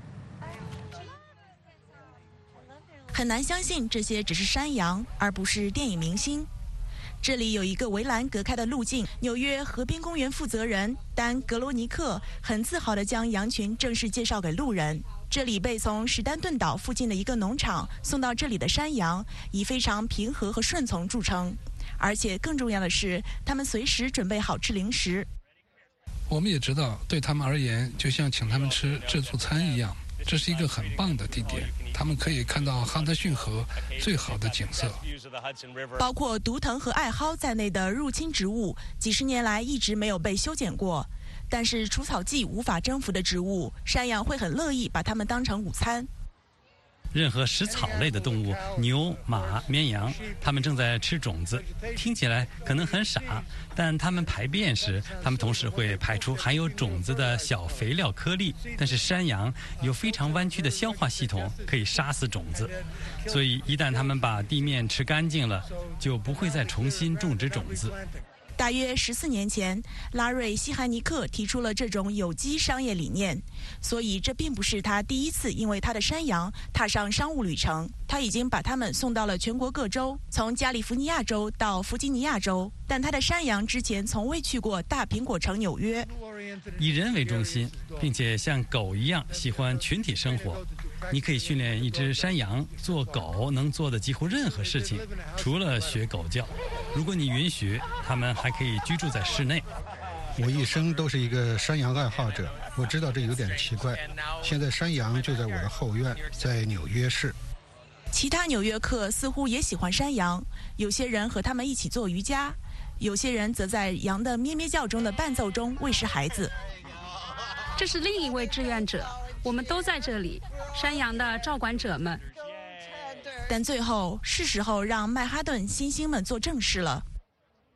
很难相信这些只是山羊，而不是电影明星。这里有一个围栏隔开的路径。纽约河边公园负责人丹·格罗尼克很自豪地将羊群正式介绍给路人。这里被从史丹顿岛附近的一个农场送到这里的山羊，以非常平和和顺从著称。而且更重要的是，他们随时准备好吃零食。 我们也知道，对他们而言，就像请他们吃自助餐一样，这是一个很棒的地点。他们可以看到哈德逊河最好的景色。 包括毒藤和艾蒿在内的入侵植物，几十年来一直没有被修剪过。但是除草剂无法征服的植物，山羊会很乐意把它们当成午餐。 任何食草类的动物，牛、马、绵羊，它们正在吃种子。听起来可能很傻，但它们排便时，它们同时会排出含有种子的小肥料颗粒。但是山羊有非常弯曲的消化系统，可以杀死种子，所以一旦它们把地面吃干净了，就不会再重新种植种子。 大约14年前，拉瑞·西汉尼克提出了这种有机商业理念，所以这并不是他第一次因为他的山羊踏上商务旅程。他已经把它们送到了全国各州，从加利福尼亚州到弗吉尼亚州，但他的山羊之前从未去过大苹果城纽约。 以人为中心，并且像狗一样喜欢群体生活。你可以训练一只山羊做狗能做的几乎任何事情，除了学狗叫。如果你允许，它们还可以居住在室内。 我一生都是一个山羊爱好者，我知道这有点奇怪。现在山羊就在我的后院，在纽约市。 其他纽约客似乎也喜欢山羊，有些人和他们一起做瑜伽，有些人则在羊的咩咩叫中的伴奏中喂食孩子。 这是另一位志愿者，我们都在这里，山羊的照管者们。 但最后是时候让曼哈顿新星们做正事了。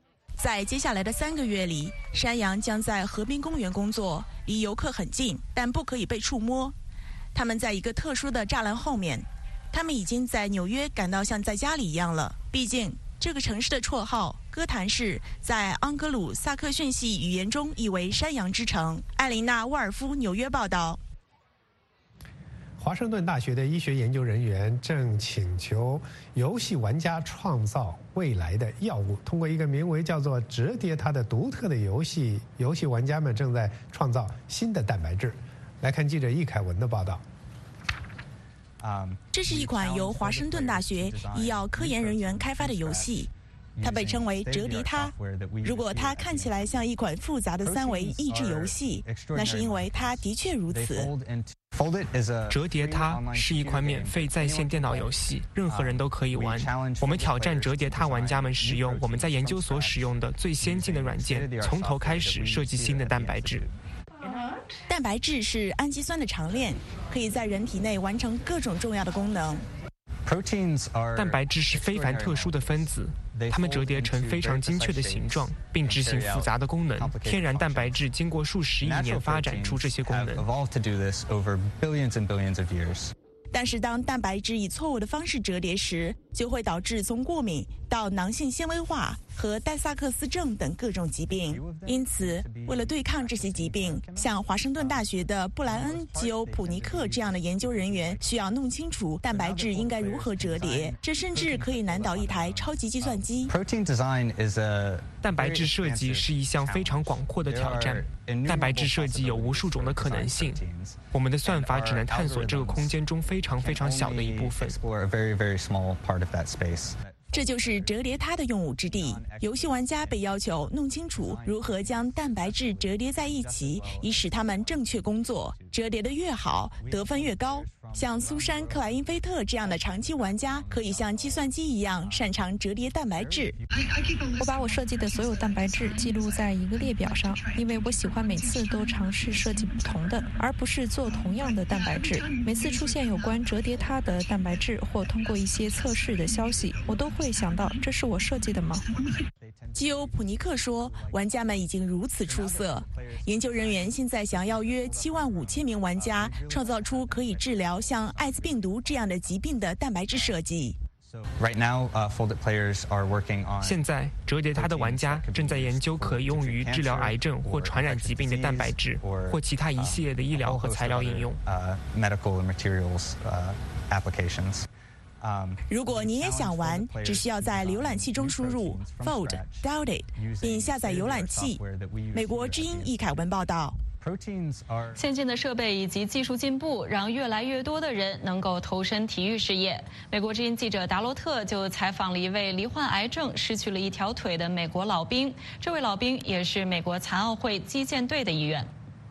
在接下来的3个月里，山羊将在河滨公园工作，离游客很近，但不可以被触摸。他们在一个特殊的栅栏后面。他们已经在纽约感到像在家里一样了。毕竟，这个城市的绰号“哥谭市”在盎格鲁撒克逊系语言中意为“山羊之城”。艾琳娜·沃尔夫纽约报道。 华盛顿大学的医学研究人员正请求游戏玩家创造未来的药物，通过一个名为叫做“折叠它”的独特的游戏玩家们正在创造新的蛋白质。来看记者易凯文的报道。 这是一款由华盛顿大学医药科研人员开发的游戏，它被称为折叠它。如果它看起来像一款复杂的3维益智游戏，那是因为它的确如此。 折叠它是一款免费在线电脑游戏，任何人都可以玩。我们挑战折叠它玩家们使用我们在研究所使用的最先进的软件，从头开始设计新的蛋白质。 蛋白质是氨基酸的长链，可以在人体内完成各种重要的功能。 蛋白质是非凡特殊的分子，它们折叠成非常精确的形状，并执行复杂的功能。天然蛋白质经过数十亿年发展出这些功能。 但是当蛋白质以错误的方式折叠时，就会导致从过敏到囊性纤维化和戴萨克斯症等各种疾病。因此，为了对抗这些疾病，像华盛顿大学的布莱恩·吉欧普尼克这样的研究人员需要弄清楚蛋白质应该如何折叠，这甚至可以难倒一台超级计算机。 蛋白质设计是一项非常广阔的挑战。蛋白质设计有无数种的可能性，我们的算法只能探索这个空间中非常非常小的一部分。 这就是折叠它的用武之地。游戏玩家被要求弄清楚如何将蛋白质折叠在一起，以使它们正确工作。折叠的越好，得分越高。像苏珊·克莱因菲特这样的长期玩家，可以像计算机一样擅长折叠蛋白质。 我把我设计的所有蛋白质记录在一个列表上，因为我喜欢每次都尝试设计不同的，而不是做同样的蛋白质。每次出现有关折叠它的蛋白质或通过一些测试的消息，我都会想到这是我设计的吗？ 基欧普尼克说，玩家们已经如此出色，研究人员现在想要约75000名玩家创造出可以治疗像艾滋病毒这样的疾病的蛋白质设计。 现在，折叠它的玩家正在研究可用于治疗癌症或传染疾病的蛋白质，或其他一系列的医疗和材料应用。 如果你也想玩，只需要在浏览器中输入 fold.doubted 并下载浏览器。美国之音易凯文报道。 先进的设备以及技术进步，让越来越多的人能够投身体育事业。美国之音记者达罗特就采访了一位罹患癌症、失去了一条腿的美国老兵。这位老兵也是美国残奥会击剑队的一员。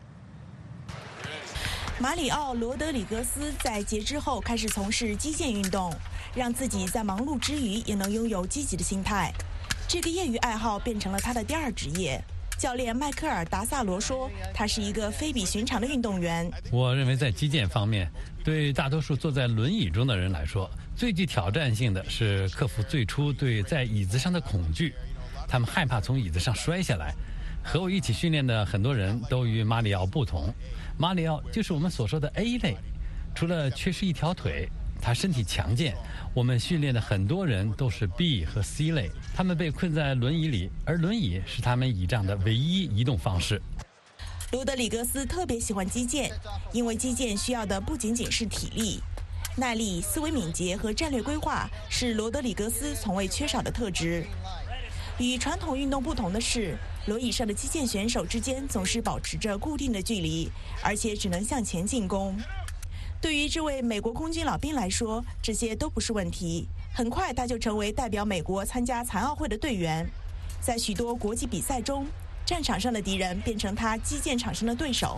马里奥·罗德里格斯在截肢后开始从事击剑运动，让自己在忙碌之余也能拥有积极的心态。这个业余爱好变成了他的第二职业。教练迈克尔·达萨罗说，他是一个非比寻常的运动员。 我认为在击剑方面，对大多数坐在轮椅中的人来说，最具挑战性的是克服最初对在椅子上的恐惧。他们害怕从椅子上摔下来。和我一起训练的很多人都与马里奥不同。马里奥就是我们所说的 A 类，除了缺失一条腿，他身体强健。我们训练的很多人都是 B 和 C 类，他们被困在轮椅里，而轮椅是他们倚仗的唯一移动方式。 罗德里格斯特别喜欢击剑，因为击剑需要的不仅仅是体力、耐力、思维敏捷和战略规划，是罗德里格斯从未缺少的特质。与传统运动不同的是，轮椅上的击剑选手之间总是保持着固定的距离，而且只能向前进攻。对于这位美国空军老兵来说，这些都不是问题。很快他就成为代表美国参加残奥会的队员。在许多国际比赛中，战场上的敌人变成他击剑场上的对手。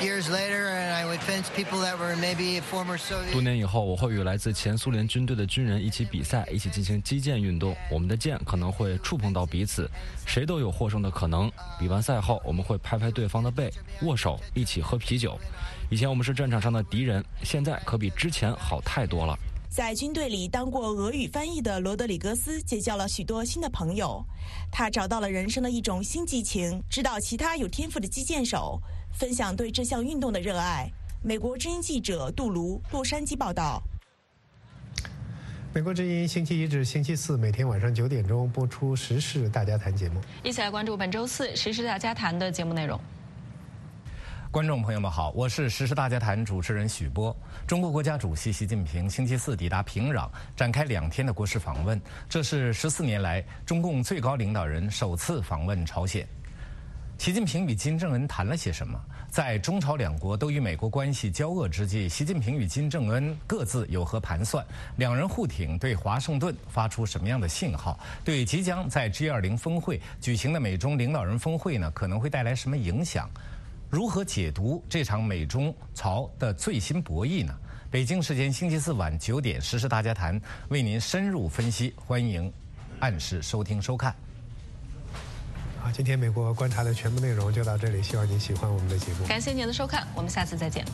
多年以后，我会与来自前苏联军队的军人一起比赛，一起进行击剑运动。我们的剑可能会触碰到彼此，谁都有获胜的可能。比完赛后，我们会拍拍对方的背，握手，一起喝啤酒。以前我们是战场上的敌人，现在可比之前好太多了。 在军队里当过俄语翻译的罗德里格斯结交了许多新的朋友，他找到了人生的一种新激情，指导其他有天赋的击剑手，分享对这项运动的热爱。美国之音记者杜卢，洛杉矶报道。 美国之音星期一至星期四每天晚上9点钟播出《时事大家谈》节目， 一起来关注本周四《时事大家谈》的节目内容。 观众朋友们好，我是《时事大家谈》主持人许波。中国国家主席习近平星期四抵达平壤，展开2天的国事访问，这是14年来中共最高领导人首次访问朝鲜。习近平与金正恩谈了些什么？在中朝两国都与美国关系交恶之际，习近平与金正恩各自有何盘算？两人互挺对华盛顿发出什么样的信号？对即将在 G20 峰会举行的美中领导人峰会呢，可能会带来什么影响？如何解读这场美中朝的最新博弈呢？北京时间星期四晚9点，《时事大家谈》为您深入分析，欢迎按时收听收看。 好，今天美国观察的全部内容就到这里，希望您喜欢我们的节目。 感谢您的收看，我们下次再见。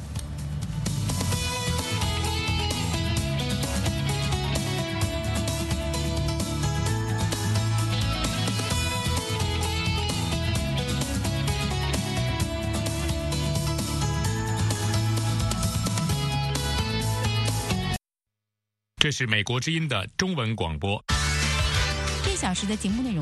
这是美国之音的中文广播。 1小时的节目内容。